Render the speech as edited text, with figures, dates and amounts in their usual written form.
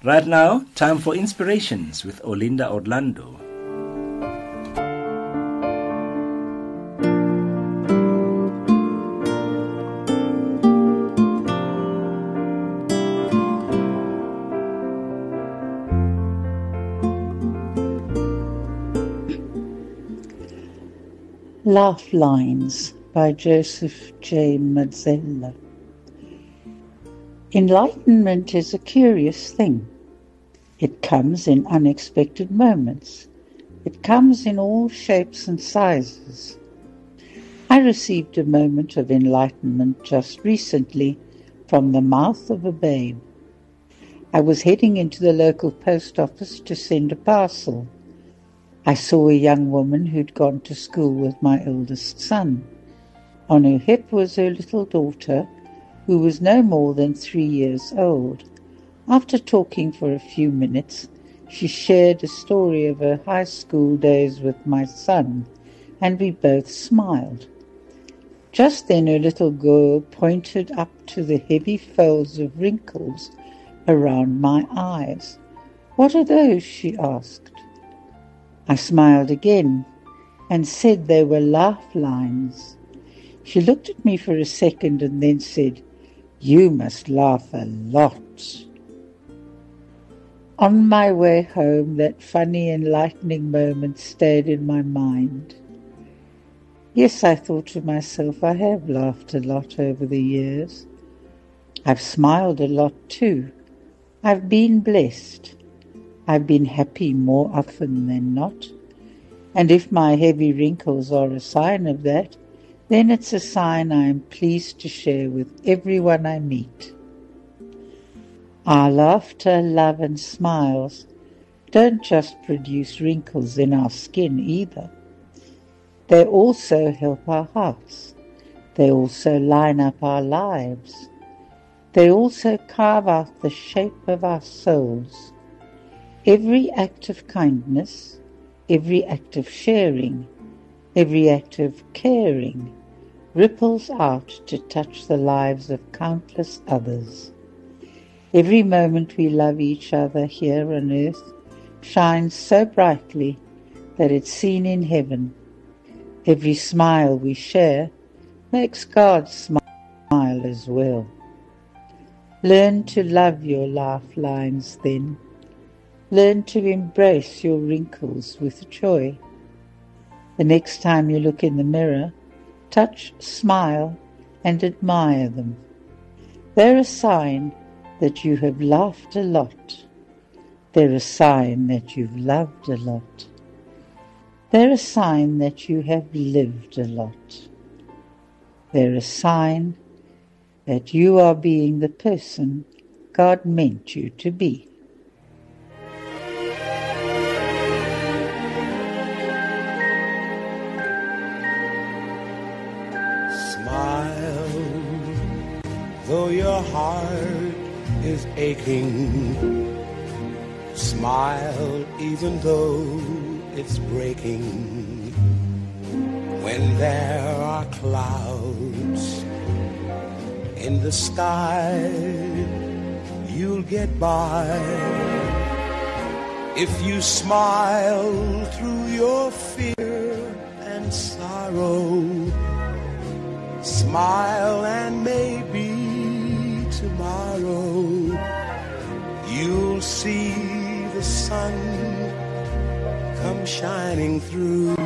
Right now, time for Inspirations with Olinda Orlando. Laugh Lines by Joseph J. Mazzella. Enlightenment is a curious thing. It comes in unexpected moments. It comes in all shapes and sizes. I received a moment of enlightenment just recently from the mouth of a babe. I was heading into the local post office to send a parcel. I saw a young woman who'd gone to school with my eldest son. On her hip was her little daughter, who was no more than 3 years old. After talking for a few minutes, she shared a story of her high school days with my son, and we both smiled. Just then her little girl pointed up to the heavy folds of wrinkles around my eyes. "What are those?" she asked. I smiled again and said they were laugh lines. She looked at me for a second and then said, "You must laugh a lot." On my way home, that funny, enlightening moment stayed in my mind. Yes, I thought to myself, I have laughed a lot over the years. I've smiled a lot too. I've been blessed. I've been happy more often than not. And if my heavy wrinkles are a sign of that, then it's a sign I am pleased to share with everyone I meet. Our laughter, love and smiles don't just produce wrinkles in our skin either. They also help our hearts. They also line up our lives. They also carve out the shape of our souls. Every act of kindness, every act of sharing, every act of caring ripples out to touch the lives of countless others. Every moment we love each other here on earth shines so brightly that it's seen in heaven. Every smile we share makes God smile as well. Learn to love your laugh lines then. Learn to embrace your wrinkles with joy. The next time you look in the mirror, touch, smile, and admire them. They're a sign that you have laughed a lot. They're a sign that you've loved a lot. They're a sign that you have lived a lot. They're a sign that you are being the person God meant you to be. Smile, though your heart is aching. Smile, even though it's breaking. When there are clouds in the sky, you'll get by. If you smile through your fear and sorrow, smile and maybe tomorrow you'll see the sun come shining through.